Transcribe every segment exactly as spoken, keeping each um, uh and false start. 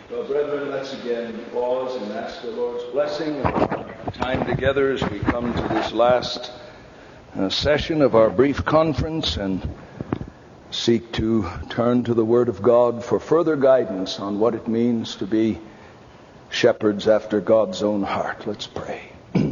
Well, brethren, let's again pause and ask the Lord's blessing on our time together as we come to this last uh, session of our brief conference and seek to turn to the Word of God for further guidance on what it means to be shepherds after God's own heart. Let's pray.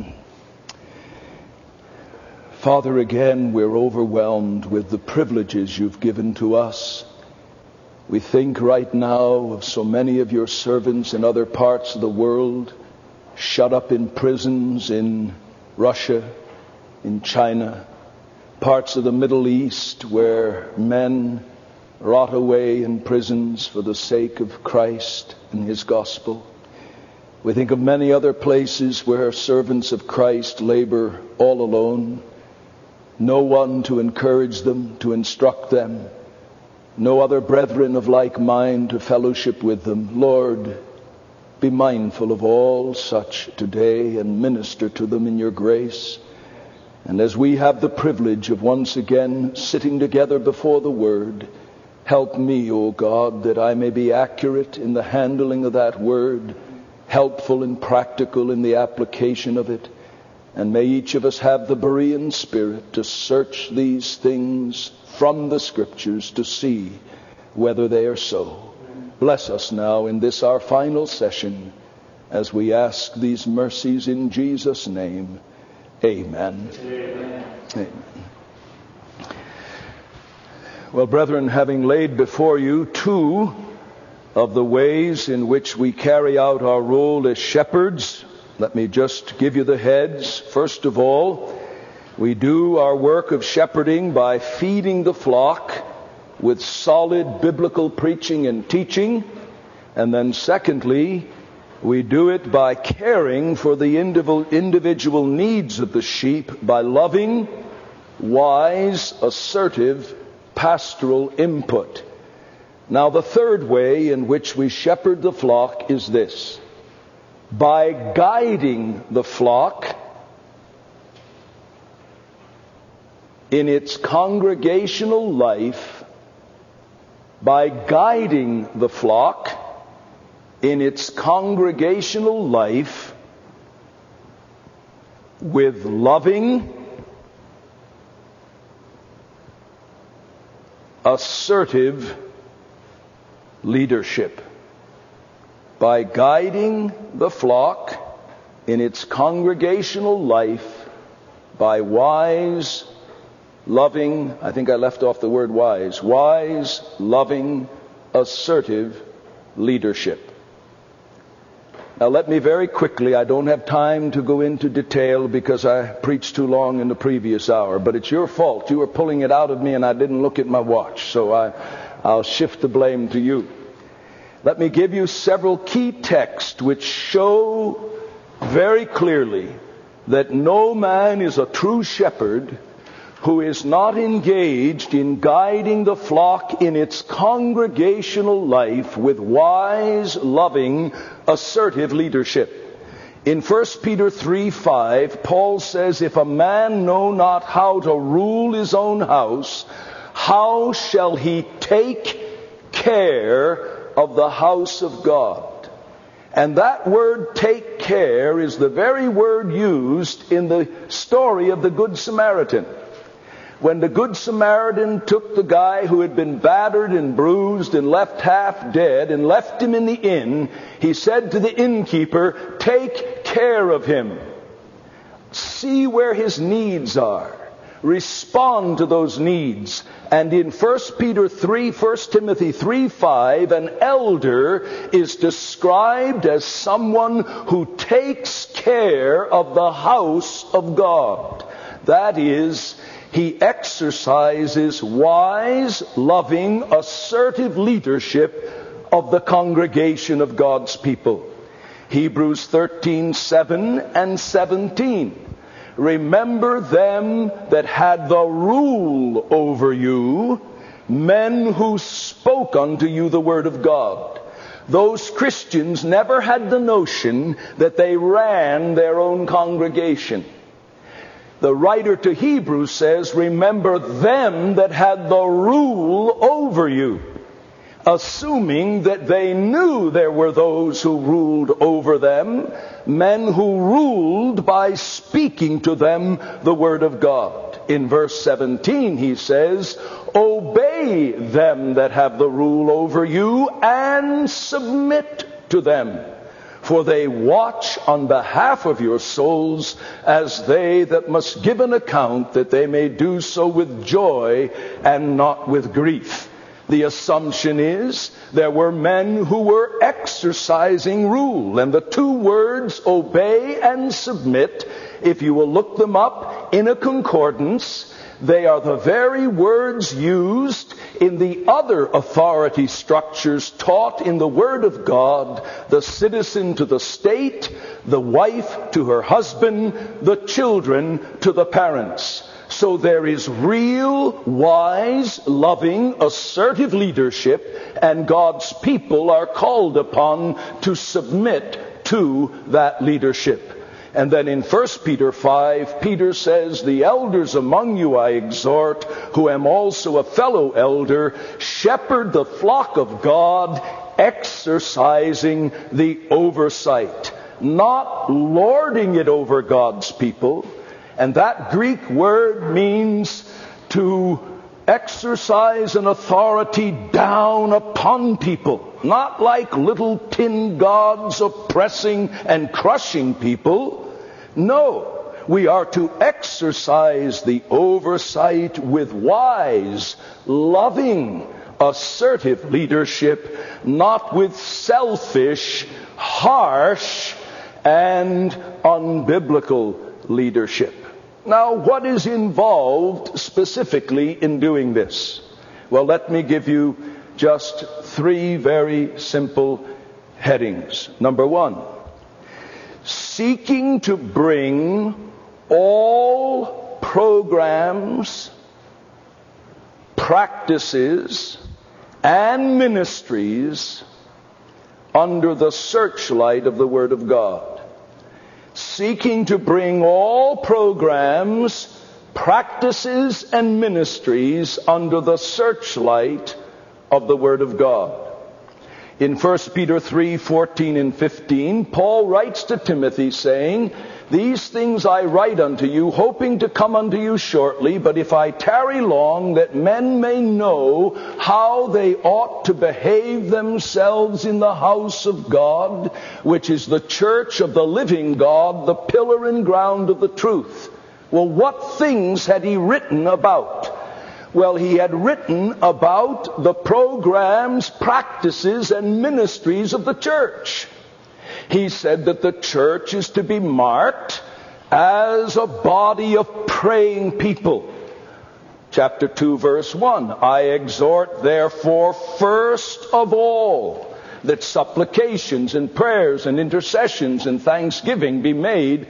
Father, again, we're overwhelmed with the privileges you've given to us. We think right now of so many of your servants in other parts of the world, shut up in prisons in Russia, in China, parts of the Middle East where men rot away in prisons for the sake of Christ and His gospel. We think of many other places where servants of Christ labor all alone, no one to encourage them, to instruct them, no other brethren of like mind to fellowship with them. Lord, be mindful of all such today and minister to them in your grace. And as we have the privilege of once again sitting together before the Word, help me, O God, that I may be accurate in the handling of that Word, helpful and practical in the application of it. And may each of us have the Berean spirit to search these things from the Scriptures to see whether they are so. Bless us now in this our final session as we ask these mercies in Jesus' name. Amen. Amen. Amen. Well, brethren, having laid before you two of the ways in which we carry out our role as shepherds, let me just give you the heads. First of all, we do our work of shepherding by feeding the flock with solid biblical preaching and teaching. And then secondly, we do it by caring for the individual needs of the sheep by loving, wise, assertive, pastoral input. Now, the third way in which we shepherd the flock is this: by guiding the flock in its congregational life, by guiding the flock in its congregational life with loving, assertive leadership. By guiding the flock in its congregational life by wise, loving, I think I left off the word wise, wise, loving, assertive leadership. Now let me very quickly, I don't have time to go into detail because I preached too long in the previous hour, but it's your fault. You were pulling it out of me and I didn't look at my watch, so I, I'll shift the blame to you. Let me give you several key texts which show very clearly that no man is a true shepherd who is not engaged in guiding the flock in its congregational life with wise, loving, assertive leadership. In First Peter three five, Paul says, "If a man know not how to rule his own house, how shall he take care of the house of God?" And that word "take care" is the very word used in the story of the Good Samaritan. When the Good Samaritan took the guy who had been battered and bruised and left half dead and left him in the inn, he said to the innkeeper, "Take care of him. See where his needs are. Respond to those needs." And in First Peter three, First Timothy three five, an elder is described as someone who takes care of the house of God. That is, he exercises wise, loving, assertive leadership of the congregation of God's people. Hebrews thirteen seven and seventeen. "Remember them that had the rule over you, men who spoke unto you the word of God." Those Christians never had the notion that they ran their own congregation. The writer to Hebrews says, "Remember them that had the rule over you." assuming that they knew there were those who ruled over them, men who ruled by speaking to them the word of God. In verse seventeen he says, obey them that have the rule over you and submit to them, for they watch on behalf of your souls as they that must give an account, that they may do so with joy and not with grief. The assumption is there were men who were exercising rule. And the two words, obey and submit, if you will look them up in a concordance, they are the very words used in the other authority structures taught in the Word of God: the citizen to the state, the wife to her husband, the children to the parents. So there is real, wise, loving, assertive leadership, and God's people are called upon to submit to that leadership. And then in First Peter five, Peter says, the elders among you I exhort, who am also a fellow elder, shepherd the flock of God, exercising the oversight, not lording it over God's people. And that Greek word means to exercise an authority down upon people, not like little tin gods oppressing and crushing people. No, we are to exercise the oversight with wise, loving, assertive leadership, not with selfish, harsh, and unbiblical leadership. Now, what is involved specifically in doing this? Well, let me give you just three very simple headings. Number one, seeking to bring all programs, practices, and ministries under the searchlight of the Word of God. Seeking to bring all programs, practices, and ministries under the searchlight of the Word of God. In First Peter three, fourteen and fifteen, Paul writes to Timothy saying, these things I write unto you, hoping to come unto you shortly, but if I tarry long, that men may know how they ought to behave themselves in the house of God, which is the church of the living God, the pillar and ground of the truth. Well, what things had he written about? Well, he had written about the programs, practices, and ministries of the church. He said that the church is to be marked as a body of praying people. Chapter two, verse one, I exhort therefore first of all that supplications and prayers and intercessions and thanksgiving be made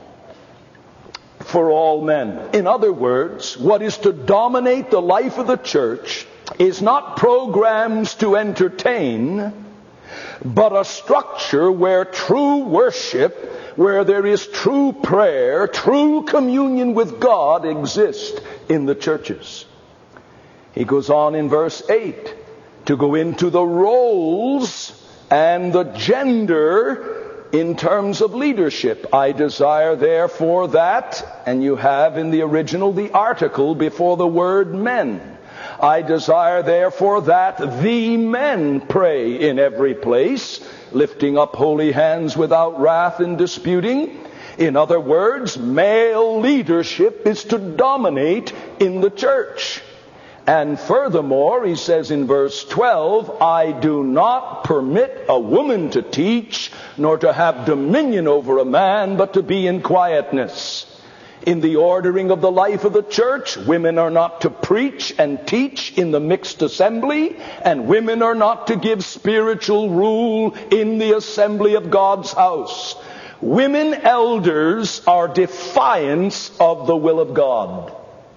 for all men. In other words, what is to dominate the life of the church is not programs to entertain, but a structure where true worship, where there is true prayer, true communion with God exists in the churches. He goes on in verse eight to go into the roles and the gender in terms of leadership. I desire therefore that, and you have in the original the article before the word men. I desire therefore that the men pray in every place, lifting up holy hands without wrath and disputing. In other words, male leadership is to dominate in the church. And furthermore, he says in verse twelve, I do not permit a woman to teach, nor to have dominion over a man, but to be in quietness. In the ordering of the life of the church, women are not to preach and teach in the mixed assembly, and women are not to give spiritual rule in the assembly of God's house. Women elders are defiance of the will of God.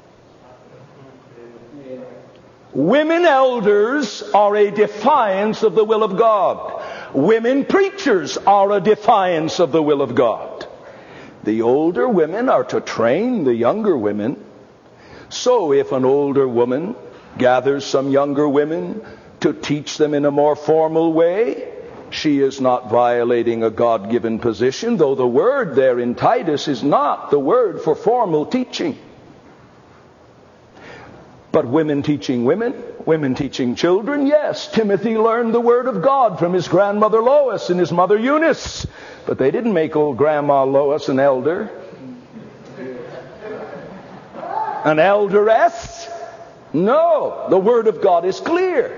Women elders are a defiance of the will of God. Women preachers are a defiance of the will of God. The older women are to train the younger women. So if an older woman gathers some younger women to teach them in a more formal way, she is not violating a God-given position, though the word there in Titus is not the word for formal teaching. But women teaching women, women teaching children, yes. Timothy learned the word of God from his grandmother Lois and his mother Eunice. But they didn't make old Grandma Lois an elder. An elderess? No, the word of God is clear.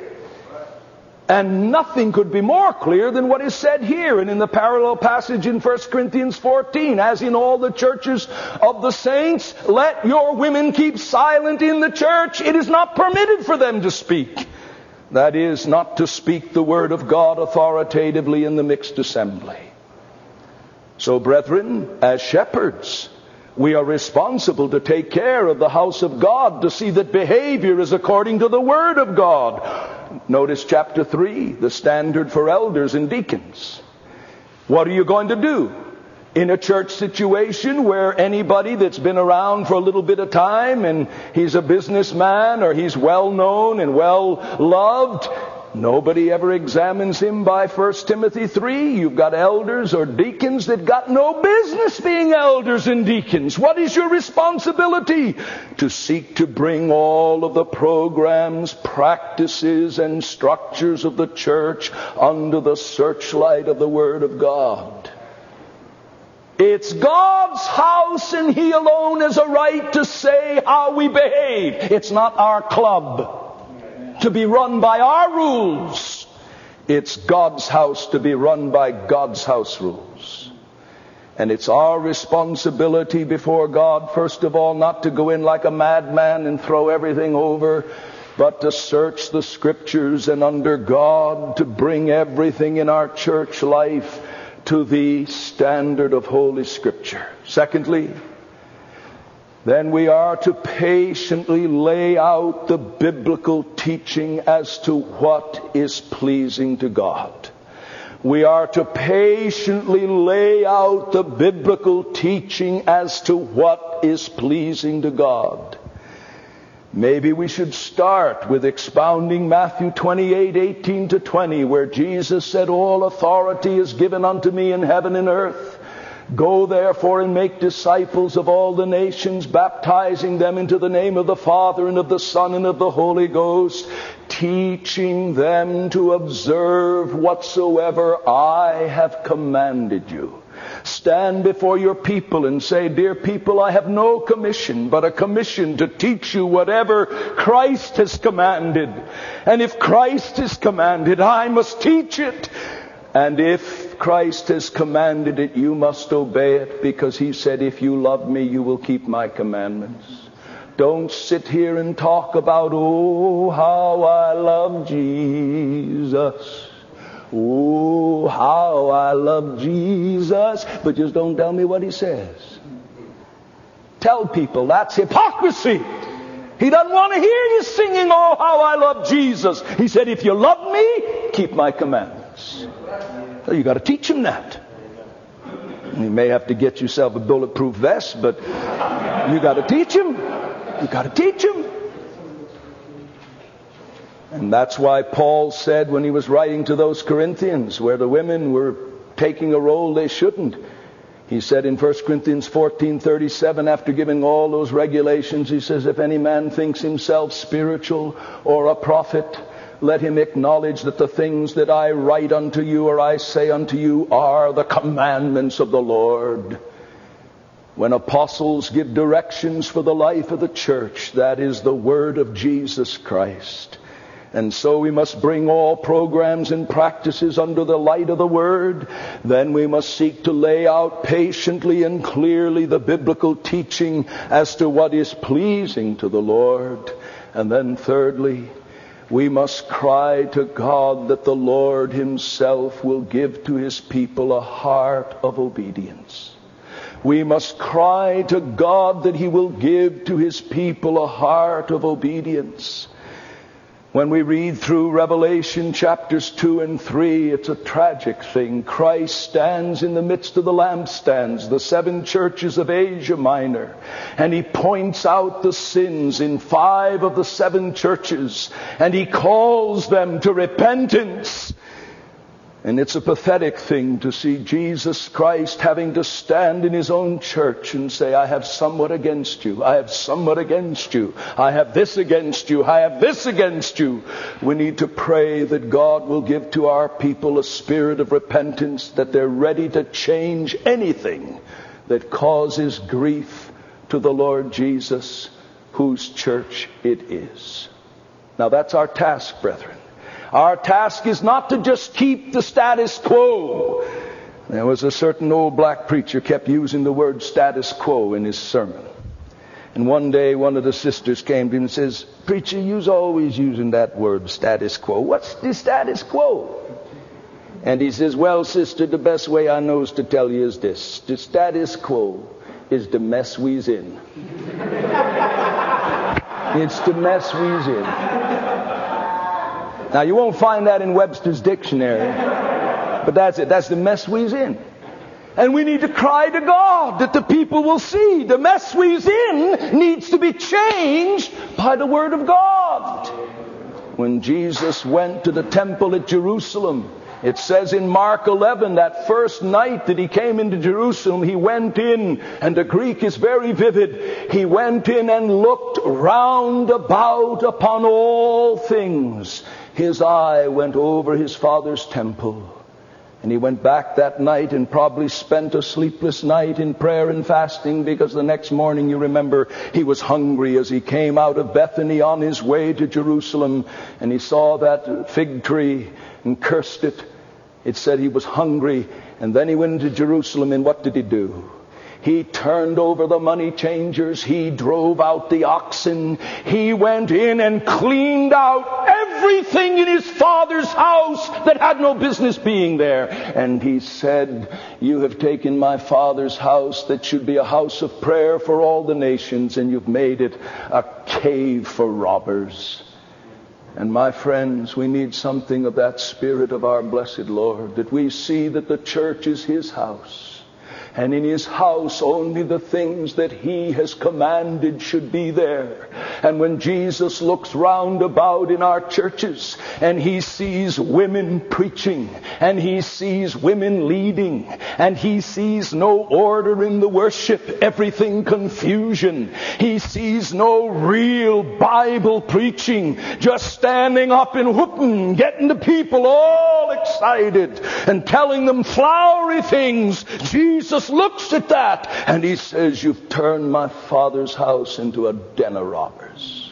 And nothing could be more clear than what is said here and in the parallel passage in First Corinthians fourteen. As in all the churches of the saints, let your women keep silent in the church. It is not permitted for them to speak. That is, not to speak the word of God authoritatively in the mixed assembly. So, brethren, as shepherds, we are responsible to take care of the house of God, to see that behavior is according to the word of God. Notice chapter three, the standard for elders and deacons. What are you going to do in a church situation where anybody that's been around for a little bit of time and he's a businessman or he's well known and well loved, nobody ever examines him by First Timothy three. You've got elders or deacons that got no business being elders and deacons. What is your responsibility? To seek to bring all of the programs, practices, and structures of the church under the searchlight of the Word of God. It's God's house, and He alone has a right to say how we behave. It's not our club to be run by our rules. It's God's house to be run by God's house rules. And it's our responsibility before God, first of all, not to go in like a madman and throw everything over, but to search the Scriptures and under God to bring everything in our church life to the standard of Holy Scripture. Secondly, then we are to patiently lay out the biblical teaching as to what is pleasing to God. We are to patiently lay out the biblical teaching as to what is pleasing to God. Maybe we should start with expounding Matthew twenty-eight, eighteen to twenty, where Jesus said, all authority is given unto me in heaven and earth. Go therefore and make disciples of all the nations, baptizing them into the name of the Father and of the Son and of the Holy Ghost, teaching them to observe whatsoever I have commanded you. Stand before your people and say, dear people, I have no commission, but a commission to teach you whatever Christ has commanded. And if Christ has commanded, I must teach it. And if Christ has commanded it, you must obey it, because He said, if you love me, you will keep my commandments. Don't sit here and talk about, oh, how I love Jesus. Oh, how I love Jesus. But just don't tell me what He says. Tell people that's hypocrisy. He doesn't want to hear you singing, oh, how I love Jesus. He said, if you love me, keep my commandments. So you got to teach him that. You may have to get yourself a bulletproof vest, but you got to teach him. You got to teach him. And that's why Paul said when he was writing to those Corinthians, where the women were taking a role they shouldn't, he said in First Corinthians fourteen thirty-seven, after giving all those regulations, he says, if any man thinks himself spiritual or a prophet, let him acknowledge that the things that I write unto you or I say unto you are the commandments of the Lord. When apostles give directions for the life of the church, that is the word of Jesus Christ. And so we must bring all programs and practices under the light of the Word. Then we must seek to lay out patiently and clearly the biblical teaching as to what is pleasing to the Lord. And then thirdly, we must cry to God that the Lord Himself will give to His people a heart of obedience. We must cry to God that He will give to His people a heart of obedience. When we read through Revelation chapters two and three, it's a tragic thing. Christ stands in the midst of the lampstands, the seven churches of Asia Minor, and he points out the sins in five of the seven churches, and he calls them to repentance. And it's a pathetic thing to see Jesus Christ having to stand in his own church and say, I have somewhat against you. I have somewhat against you. I have this against you. I have this against you. We need to pray that God will give to our people a spirit of repentance, that they're ready to change anything that causes grief to the Lord Jesus, whose church it is. Now that's our task, brethren. Our task is not to just keep the status quo. There was a certain old black preacher kept using the word status quo in his sermon. And one day one of the sisters came to him and says, Preacher, you's always using that word status quo. What's the status quo? And he says, well, sister, the best way I know is to tell you is this. The status quo is the mess we's in. It's the mess we's in. Now, you won't find that in Webster's dictionary, but that's it. That's the mess we's in. And we need to cry to God that the people will see the mess we's in needs to be changed by the Word of God. When Jesus went to the temple at Jerusalem, it says in Mark eleven, that first night that he came into Jerusalem, he went in, and the Greek is very vivid, he went in and looked round about upon all things. His eye went over his Father's temple. And he went back that night and probably spent a sleepless night in prayer and fasting, because the next morning, you remember, he was hungry as he came out of Bethany on his way to Jerusalem. And he saw that fig tree and cursed it. It said he was hungry. And then he went into Jerusalem, and what did he do? He turned over the money changers. He drove out the oxen. He went in and cleaned out everything in his Father's house that had no business being there. And he said, you have taken my Father's house that should be a house of prayer for all the nations, and you've made it a cave for robbers. And my friends, we need something of that spirit of our blessed Lord, that we see that the church is his house. And in his house, only the things that he has commanded should be there. And when Jesus looks round about in our churches, and he sees women preaching, and he sees women leading, and he sees no order in the worship, everything confusion. He sees no real Bible preaching, just standing up and whooping, getting the people all excited, and telling them flowery things. Jesus looks at that and he says, you've turned my Father's house into a den of robbers.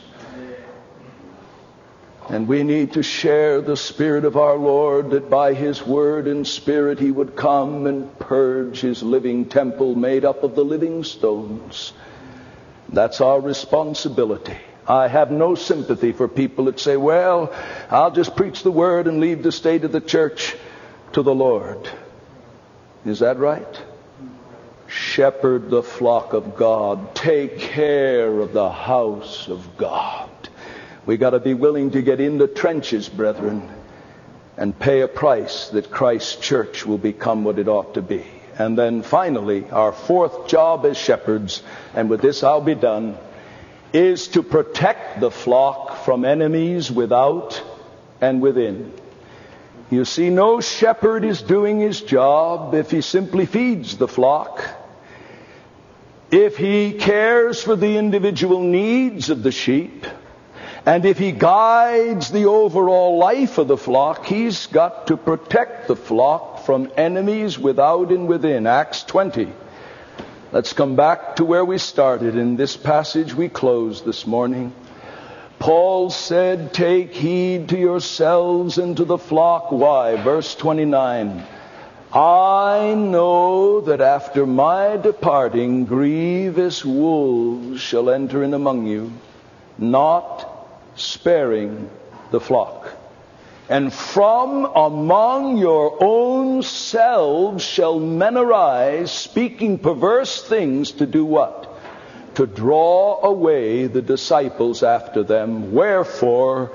And we need to share the Spirit of our Lord, that by his word and Spirit he would come and purge his living temple made up of the living stones. That's our responsibility. I have no sympathy for people that say, well, I'll just preach the word and leave the state of the church to the Lord. Is that right? Shepherd the flock of God. Take care of the house of God. We got to be willing to get in the trenches, brethren, and pay a price that Christ's church will become what it ought to be. And then finally, our fourth job as shepherds, and with this I'll be done, is to protect the flock from enemies without and within. You see, no shepherd is doing his job if he simply feeds the flock. If he cares for the individual needs of the sheep, and if he guides the overall life of the flock, he's got to protect the flock from enemies without and within. Acts twenty. Let's come back to where we started. In this passage we closed this morning. Paul said, take heed to yourselves and to the flock. Why? Verse twenty-nine. I know that after my departing, grievous wolves shall enter in among you, not sparing the flock. And from among your own selves shall men arise, speaking perverse things, to do what? To draw away the disciples after them. Wherefore,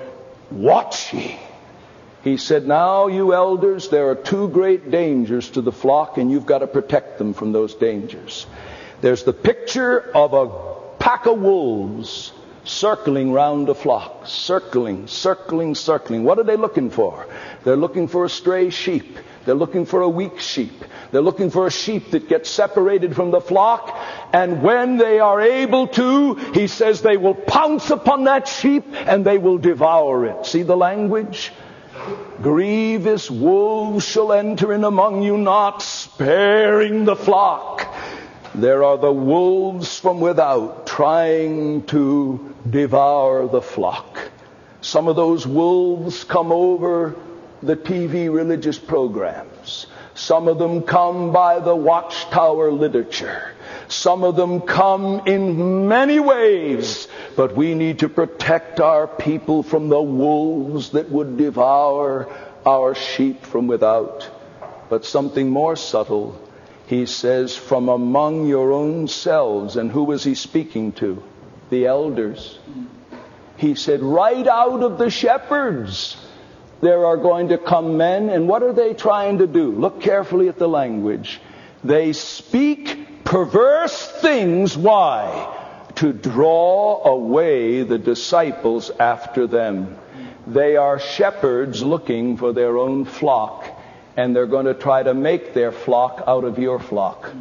watch ye. He said, now you elders, there are two great dangers to the flock, and you've got to protect them from those dangers. There's the picture of a pack of wolves circling round a flock. Circling, circling, circling. What are they looking for? They're looking for a stray sheep. They're looking for a weak sheep. They're looking for a sheep that gets separated from the flock. And when they are able to, he says they will pounce upon that sheep and they will devour it. See the language? Grievous wolves shall enter in among you, not sparing the flock. There are the wolves from without trying to devour the flock. Some of those wolves come over the T V religious programs. Some of them come by the Watchtower literature. Some of them come in many ways. But we need to protect our people from the wolves that would devour our sheep from without. But something more subtle. He says, from among your own selves. And who was he speaking to? The elders. He said, right out of the shepherds, there are going to come men. And what are they trying to do? Look carefully at the language. They speak perverse things. Why? To draw away the disciples after them. They are shepherds looking for their own flock. And they're going to try to make their flock out of your flock.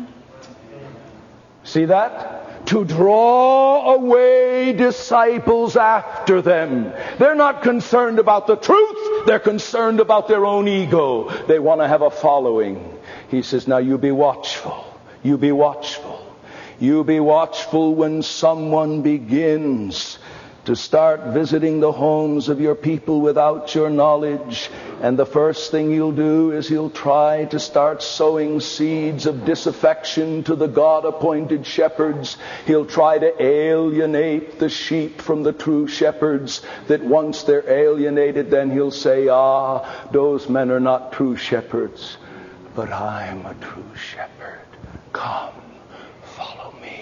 See that? To draw away disciples after them. They're not concerned about the truth. They're concerned about their own ego. They want to have a following. He says, now you be watchful. You be watchful. You be watchful when someone begins to start visiting the homes of your people without your knowledge. And the first thing you'll do is he'll try to start sowing seeds of disaffection to the God-appointed shepherds. He'll try to alienate the sheep from the true shepherds, that once they're alienated, then he'll say, ah, those men are not true shepherds, but I'm a true shepherd. Come, follow me.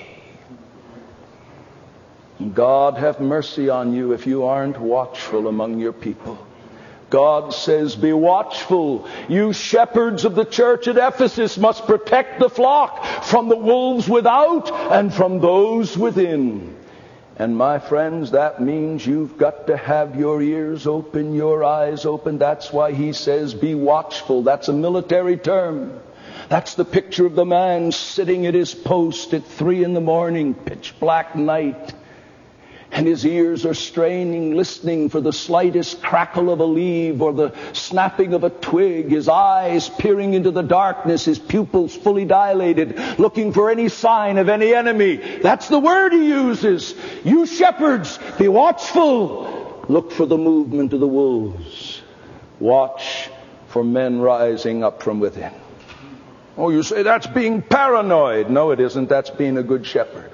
God have mercy on you if you aren't watchful among your people. God says, be watchful. You shepherds of the church at Ephesus must protect the flock from the wolves without and from those within. And my friends, that means you've got to have your ears open, your eyes open. That's why he says, be watchful. That's a military term. That's the picture of the man sitting at his post at three in the morning, pitch black night. And his ears are straining, listening for the slightest crackle of a leaf or the snapping of a twig. His eyes peering into the darkness, his pupils fully dilated, looking for any sign of any enemy. That's the word he uses. You shepherds, be watchful. Look for the movement of the wolves. Watch for men rising up from within. Oh, you say that's being paranoid. No, it isn't. That's being a good shepherd.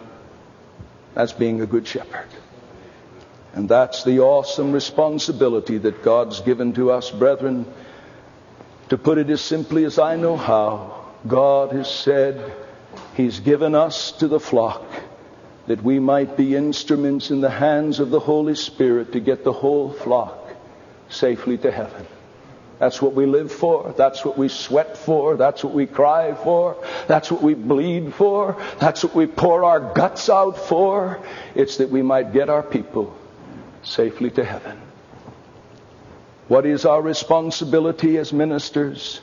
That's being a good shepherd. And that's the awesome responsibility that God's given to us, brethren. To put it as simply as I know how, God has said He's given us to the flock that we might be instruments in the hands of the Holy Spirit to get the whole flock safely to heaven. That's what we live for. That's what we sweat for. That's what we cry for. That's what we bleed for. That's what we pour our guts out for. It's that we might get our people safely to heaven. What is our responsibility as ministers?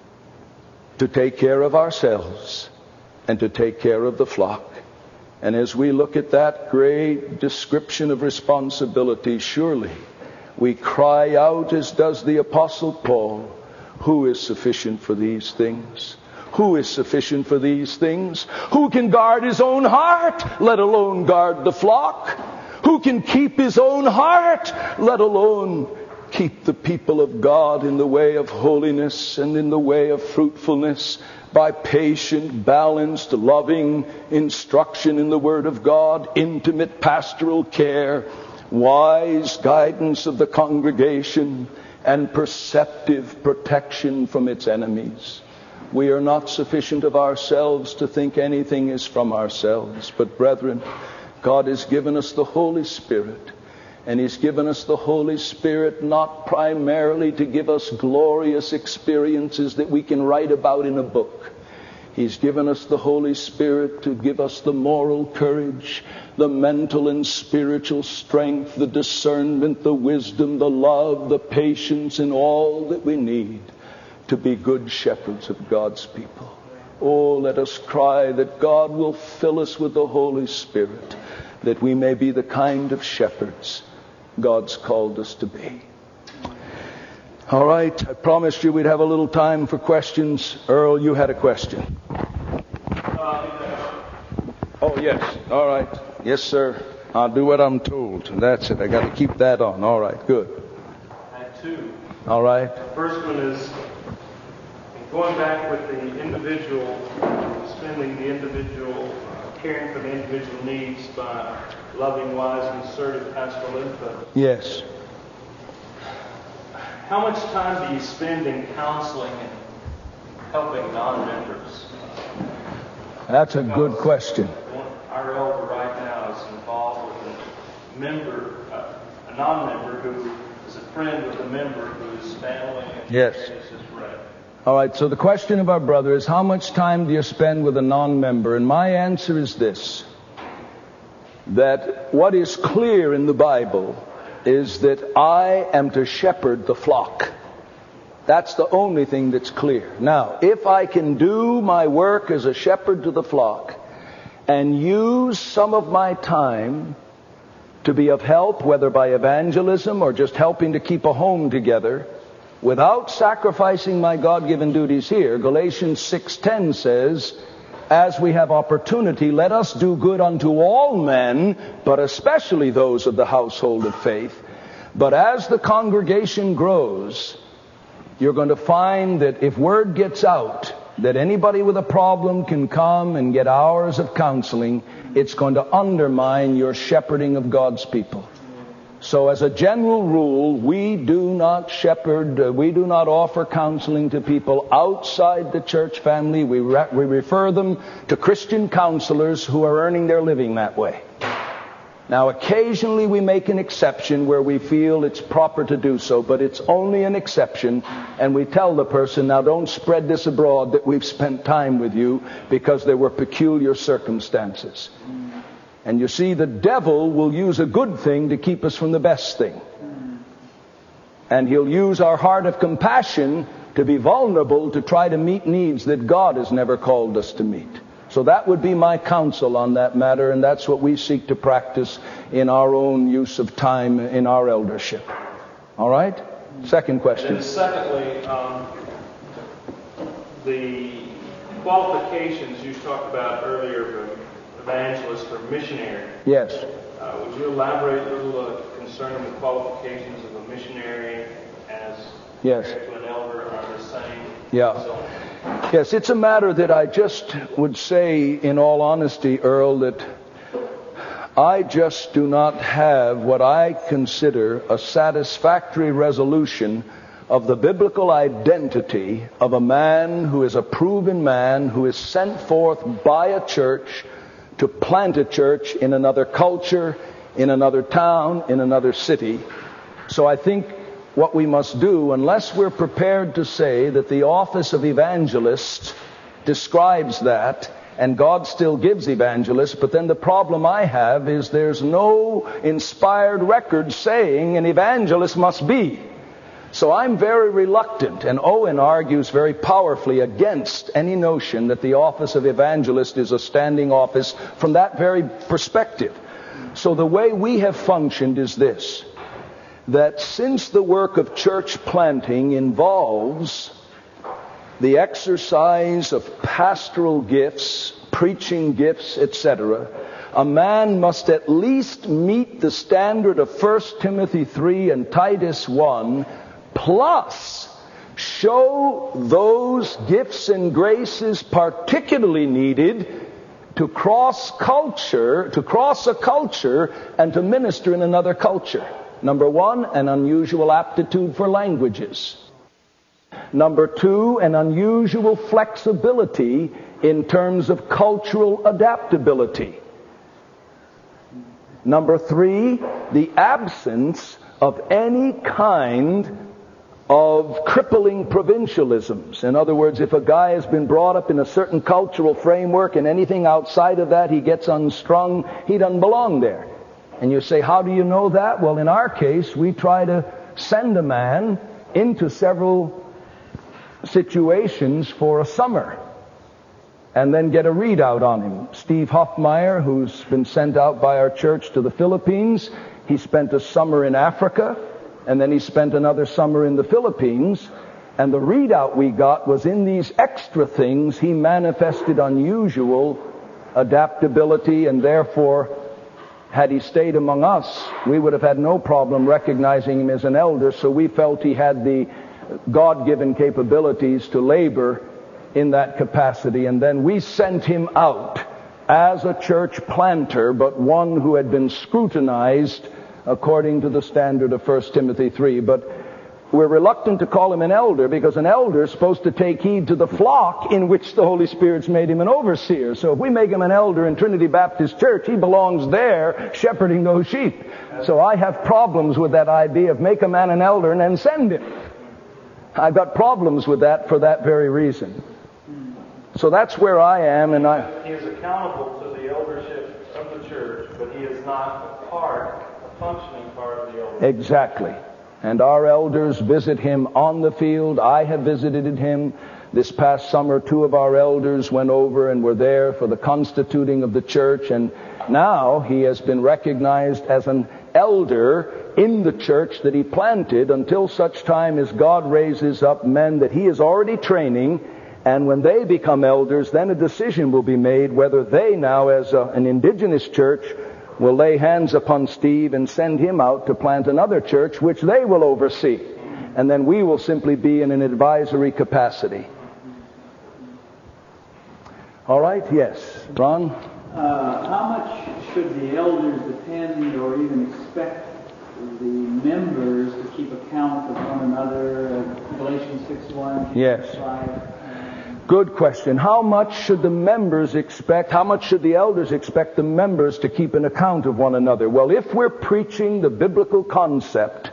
To take care of ourselves and to take care of the flock. And as we look at that great description of responsibility, surely we cry out, as does the Apostle Paul, who is sufficient for these things? Who is sufficient for these things? Who can guard his own heart, let alone guard the flock? Who can keep his own heart, let alone keep the people of God in the way of holiness and in the way of fruitfulness by patient, balanced, loving instruction in the Word of God, intimate pastoral care, wise guidance of the congregation, and perceptive protection from its enemies. We are not sufficient of ourselves to think anything is from ourselves. But brethren, God has given us the Holy Spirit. And He's given us the Holy Spirit not primarily to give us glorious experiences that we can write about in a book. He's given us the Holy Spirit to give us the moral courage, the mental and spiritual strength, the discernment, the wisdom, the love, the patience, and all that we need to be good shepherds of God's people. Oh, let us cry that God will fill us with the Holy Spirit, that we may be the kind of shepherds God's called us to be. All right, I promised you we'd have a little time for questions. Earl, you had a question. Oh, yes. All right. Yes, sir. I'll do what I'm told. That's it. I got to keep that on. All right, good. I have two. All right. The first one is going back with the individual, spending the individual, uh, caring for the individual needs by loving, wise, and assertive pastoral input. Yes. How much time do you spend in counseling and helping non-members? That's a good question. Our elder right now is involved with a member, uh, a non-member who is a friend with a member whose family and yes. is red. All right, so the question of our brother is, how much time do you spend with a non-member? And my answer is this, that what is clear in the Bible is that I am to shepherd the flock. That's the only thing that's clear. Now, if I can do my work as a shepherd to the flock and use some of my time to be of help, whether by evangelism or just helping to keep a home together, without sacrificing my God-given duties here, Galatians six ten says, as we have opportunity, let us do good unto all men, but especially those of the household of faith. But as the congregation grows, you're going to find that if word gets out that anybody with a problem can come and get hours of counseling, it's going to undermine your shepherding of God's people. So as a general rule, we do not shepherd, uh, we do not offer counseling to people outside the church family. We, re- we refer them to Christian counselors who are earning their living that way. Now, occasionally we make an exception where we feel it's proper to do so, but it's only an exception, and we tell the person, now don't spread this abroad that we've spent time with you because there were peculiar circumstances. And you see, the devil will use a good thing to keep us from the best thing. And he'll use our heart of compassion to be vulnerable to try to meet needs that God has never called us to meet. So that would be my counsel on that matter, and that's what we seek to practice in our own use of time in our eldership. All right? Second question. And secondly, um, the qualifications you talked about earlier for evangelist or missionary. Yes. Uh, would you elaborate a little uh, concerning the qualifications of a missionary as yes. compared to an elder? Are the same? Yeah. So, Yes, it's a matter that I just would say in all honesty, Earl, that I just do not have what I consider a satisfactory resolution of the biblical identity of a man who is a proven man who is sent forth by a church to plant a church in another culture, in another town, in another city. So I think what we must do, unless we're prepared to say that the office of evangelist describes that, and God still gives evangelists, but then the problem I have is there's no inspired record saying an evangelist must be. So I'm very reluctant, and Owen argues very powerfully against any notion that the office of evangelist is a standing office from that very perspective. So the way we have functioned is this, that since the work of church planting involves the exercise of pastoral gifts, preaching gifts, et cetera, a man must at least meet the standard of First Timothy three and Titus one, plus show those gifts and graces particularly needed to cross culture, to cross a culture and to minister in another culture. Number one, an unusual aptitude for languages. Number two, an unusual flexibility in terms of cultural adaptability. Number three, the absence of any kind of crippling provincialisms. In other words, if a guy has been brought up in a certain cultural framework and anything outside of that he gets unstrung, he doesn't belong there. And you say, how do you know that? Well, in our case, we try to send a man into several situations for a summer and then get a readout on him. Steve Hoffmeyer, who's been sent out by our church to the Philippines, he spent a summer in Africa, and then he spent another summer in the Philippines, and the readout we got was in these extra things he manifested unusual adaptability, and therefore, had he stayed among us, we would have had no problem recognizing him as an elder, so we felt he had the God-given capabilities to labor in that capacity. And then we sent him out as a church planter, but one who had been scrutinized according to the standard of First Timothy three. But we're reluctant to call him an elder because an elder is supposed to take heed to the flock in which the Holy Spirit's made him an overseer. So if we make him an elder in Trinity Baptist Church, he belongs there shepherding those sheep. So I have problems with that idea of make a man an elder and then send him. I've got problems with that for that very reason. So that's where I am, and I... He is accountable to the eldership of the church, but he is not a part, a functioning part of the eldership. Exactly. And our elders visit him on the field. I have visited him. This past summer, two of our elders went over and were there for the constituting of the church. And now he has been recognized as an elder in the church that he planted until such time as God raises up men that he is already training. And when they become elders, then a decision will be made whether they now, as a, an indigenous church, will lay hands upon Steve and send him out to plant another church, which they will oversee. And then we will simply be in an advisory capacity. All right, yes. Ron? Uh, how much should the elders depend or even expect the members to keep account of one another? Uh, Galatians six one. Yes. five. Good question. How much should the members expect, how much should the elders expect the members to keep an account of one another? Well, if we're preaching the biblical concept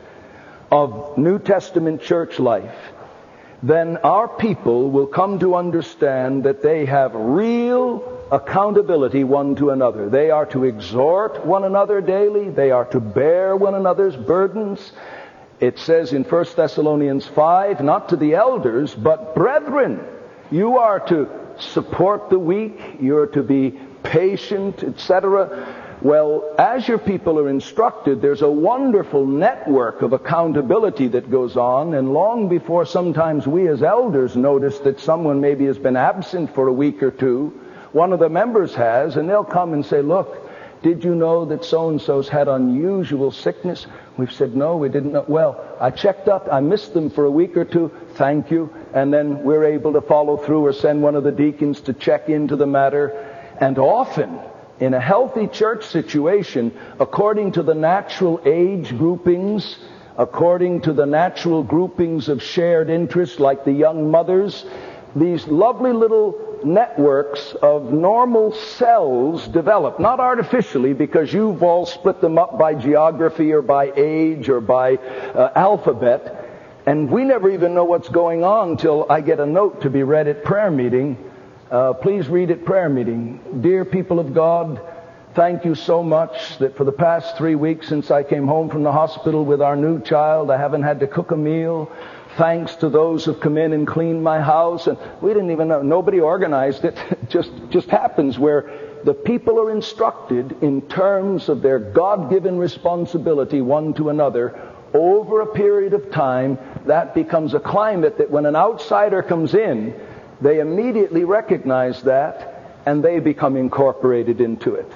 of New Testament church life, then our people will come to understand that they have real accountability one to another. They are to exhort one another daily. They are to bear one another's burdens. It says in First Thessalonians five, not to the elders, but brethren. You are to support the weak. You're to be patient, et cetera. Well, as your people are instructed, there's a wonderful network of accountability that goes on. And long before sometimes we as elders notice that someone maybe has been absent for a week or two, one of the members has, and they'll come and say, look, did you know that so-and-so's had unusual sickness? We've said, no, we didn't know. Well, I checked up. I missed them for a week or two. Thank you. And then we're able to follow through or send one of the deacons to check into the matter. And often, in a healthy church situation, according to the natural age groupings, according to the natural groupings of shared interest, like the young mothers, these lovely little networks of normal cells develop, not artificially, because you've all split them up by geography or by age or by uh, alphabet. And we never even know what's going on till I get a note to be read at prayer meeting. Uh, please read at prayer meeting. Dear people of God, thank you so much that for the past three weeks since I came home from the hospital with our new child, I haven't had to cook a meal. Thanks to those who've come in and cleaned my house. And we didn't even know. Nobody organized it. It just, just happens where the people are instructed in terms of their God-given responsibility one to another. Over a period of time, that becomes a climate that when an outsider comes in, they immediately recognize that and they become incorporated into it.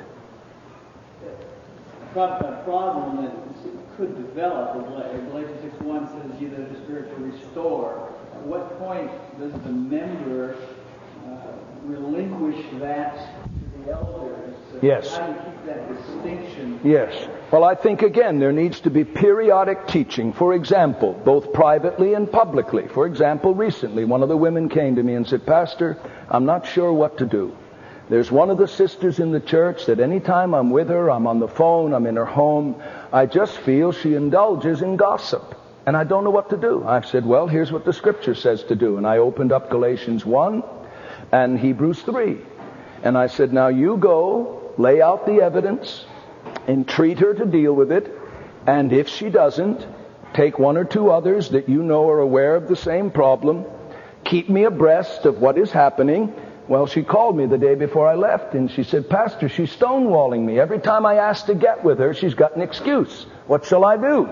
A problem that could develop, as Galatians six one says, you that are spiritually restore. At what point does the member uh, relinquish that to the elders? Yes. How do you keep that distinction? Yes. Well, I think, again, there needs to be periodic teaching. For example, both privately and publicly. For example, recently, one of the women came to me and said, Pastor, I'm not sure what to do. There's one of the sisters in the church that anytime I'm with her, I'm on the phone, I'm in her home, I just feel she indulges in gossip. And I don't know what to do. I've said, well, here's what the Scripture says to do. And I opened up Galatians one and Hebrews three. And I said, now you go, lay out the evidence, entreat her to deal with it. And if she doesn't, take one or two others that you know are aware of the same problem. Keep me abreast of what is happening. Well, she called me the day before I left, and she said, Pastor, she's stonewalling me. Every time I ask to get with her, she's got an excuse. What shall I do?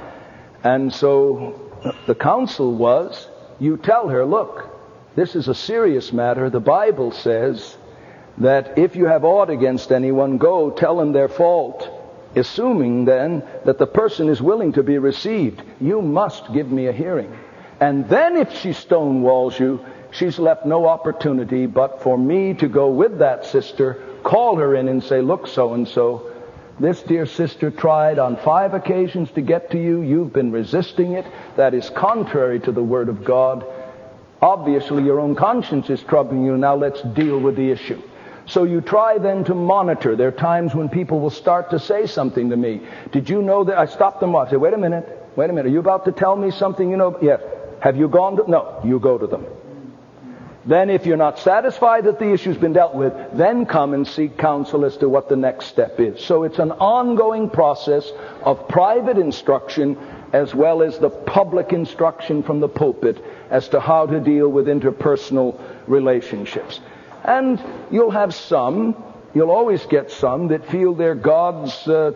And so the counsel was, you tell her, look, this is a serious matter. The Bible says that if you have aught against anyone, go tell them their fault, assuming then that the person is willing to be received. You must give me a hearing. And then if she stonewalls you, she's left no opportunity but for me to go with that sister, call her in and say, look, so-and-so, this dear sister tried on five occasions to get to you. You've been resisting it. That is contrary to the Word of God. Obviously, your own conscience is troubling you. Now let's deal with the issue. So you try then to monitor. There are times when people will start to say something to me. Did you know that? I stop them off. I say, wait a minute. Wait a minute. Are you about to tell me something you know? Yes. Have you gone to? No. You go to them. Then if you're not satisfied that the issue's been dealt with, then come and seek counsel as to what the next step is. So it's an ongoing process of private instruction as well as the public instruction from the pulpit as to how to deal with interpersonal relationships. And you'll have some, you'll always get some that feel they're God's uh,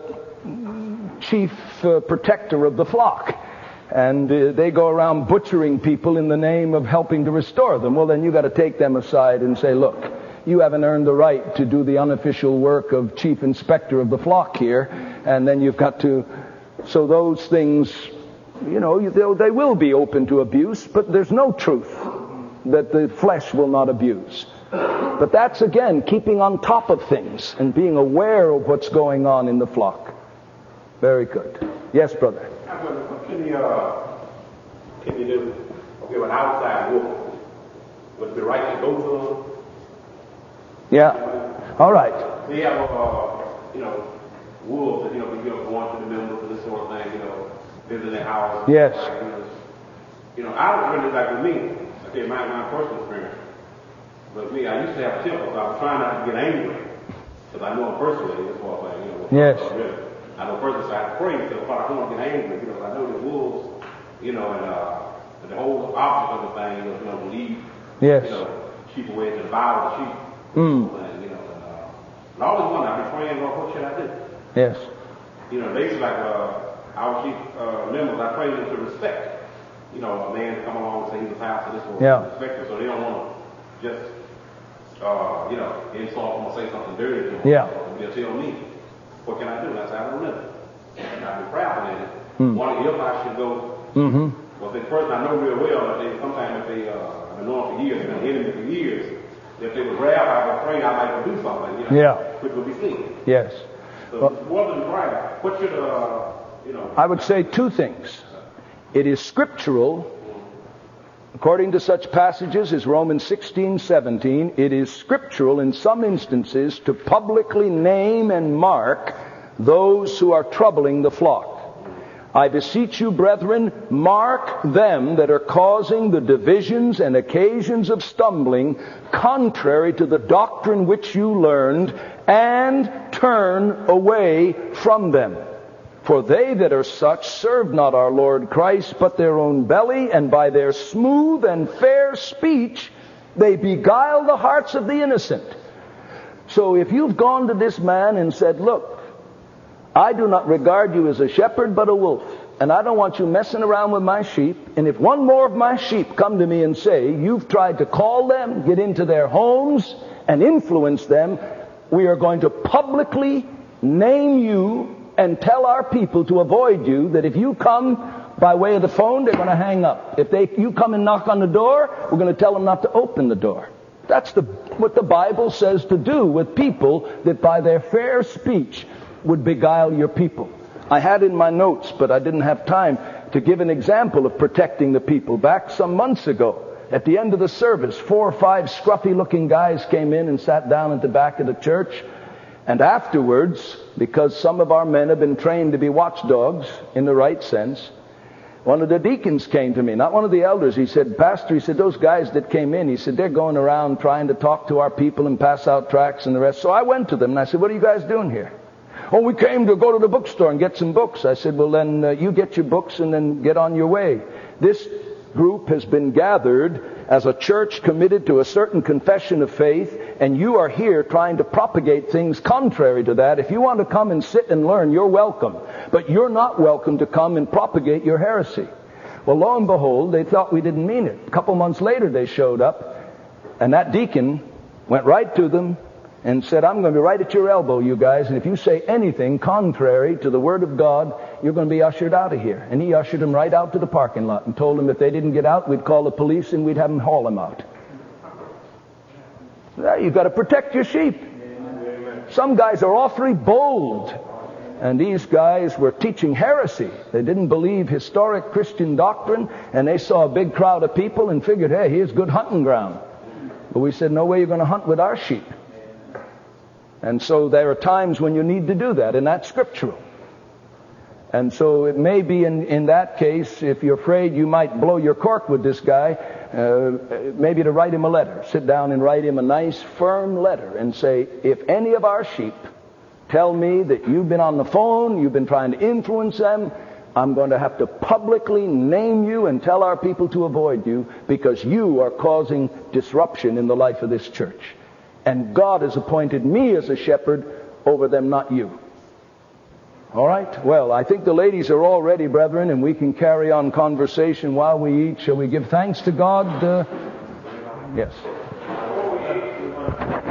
chief uh, protector of the flock. And uh, they go around butchering people in the name of helping to restore them. Well, then you got to take them aside and say, look, you haven't earned the right to do the unofficial work of chief inspector of the flock here. And then you've got to... So those things, you know, they will be open to abuse, but there's no truth that the flesh will not abuse. But that's, again, keeping on top of things and being aware of what's going on in the flock. Very good. Yes, brother. What can you, uh, can you do? Okay, an outside wolf. Would it be right to go to them? Yeah. All right. They have, uh, you know, wolves that, you know, you know, going to the members and this sort of thing, you know, visiting their house. Yes. Like, you, know, you know, I don't really like with me. Okay, my, my personal experience. But me, I used to have a temper, so I was trying not to get angry. Because I know him personally, this sort of thing, you know. Yes. Uh, really. I know personally, so I had to pray because I don't want to get angry, you know. I know the wolves, you know, and, uh, and the whole object of the thing, you know, you know, lead, yes. you know, sheep away to devour the sheep. Mm. And, you know, and, uh, and I always wonder, I've been praying, Lord, what should I do? Yes. You know, they used to like, uh, our sheep, uh, members, I pray them to respect, you know, a man to come along and say he was house and this one, yeah. respect him, so they don't want to just, uh, you know, insult them or say something dirty to them. Yeah. They'll tell me, what can I do? And I said, I don't know. And I've been prayerful in it. Mm. One, if I should go, mm-hmm. well, if the person I know real well, that they, sometimes if they, uh, I've known for years, been enemy for years, if they would grab, I was afraid I might go do something, you know, yeah. which would be seen. Yes. So, well, more than right, what should, uh, you know. I would say two things. It is scriptural, according to such passages as Romans sixteen, seventeen, it is scriptural in some instances to publicly name and mark those who are troubling the flock. I beseech you, brethren, mark them that are causing the divisions and occasions of stumbling contrary to the doctrine which you learned, and turn away from them. For they that are such serve not our Lord Christ, but their own belly, and by their smooth and fair speech they beguile the hearts of the innocent. So if you've gone to this man and said, look, I do not regard you as a shepherd but a wolf, and I don't want you messing around with my sheep, and if one more of my sheep come to me and say, you've tried to call them, get into their homes, and influence them, we are going to publicly name you and tell our people to avoid you, that if you come by way of the phone, they're going to hang up. If they, you come and knock on the door, we're going to tell them not to open the door. That's the, what the Bible says to do with people that by their fair speech would beguile your people. I had in my notes, but I didn't have time to give an example of protecting the people. Back some months ago, At the end of the service, four or five scruffy-looking guys came in and sat down at the back of the church. And afterwards, because some of our men have been trained to be watchdogs in the right sense, one of the deacons came to me, not one of the elders. He said, Pastor, he said, those guys that came in, he said, they're going around trying to talk to our people and pass out tracts and the rest. So I went to them and I said, what are you guys doing here? Oh, we came to go to the bookstore and get some books. I said, well, then uh, you get your books and then get on your way. This group has been gathered as a church committed to a certain confession of faith, and you are here trying to propagate things contrary to that. If you want to come and sit and learn, you're welcome. But you're not welcome to come and propagate your heresy. Well, lo and behold, they thought we didn't mean it. A couple months later, they showed up, and that deacon went right to them and said, I'm going to be right at your elbow, you guys, and if you say anything contrary to the Word of God, you're going to be ushered out of here. And he ushered them right out to the parking lot and told them if they didn't get out, we'd call the police and we'd have them haul them out. Now, you've got to protect your sheep. Some guys are awfully bold. And these guys were teaching heresy. They didn't believe historic Christian doctrine, and they saw a big crowd of people and figured, hey, here's good hunting ground. But we said, no way you're going to hunt with our sheep. And so there are times when you need to do that, and that's scriptural. And so it may be in, in that case, if you're afraid you might blow your cork with this guy, uh, maybe to write him a letter. Sit down and write him a nice, firm letter and say, if any of our sheep tell me that you've been on the phone, you've been trying to influence them, I'm going to have to publicly name you and tell our people to avoid you because you are causing disruption in the life of this church. And God has appointed me as a shepherd over them, not you. All right? Well, I think the ladies are all ready, brethren, and we can carry on conversation while we eat. Shall we give thanks to God? Uh, yes.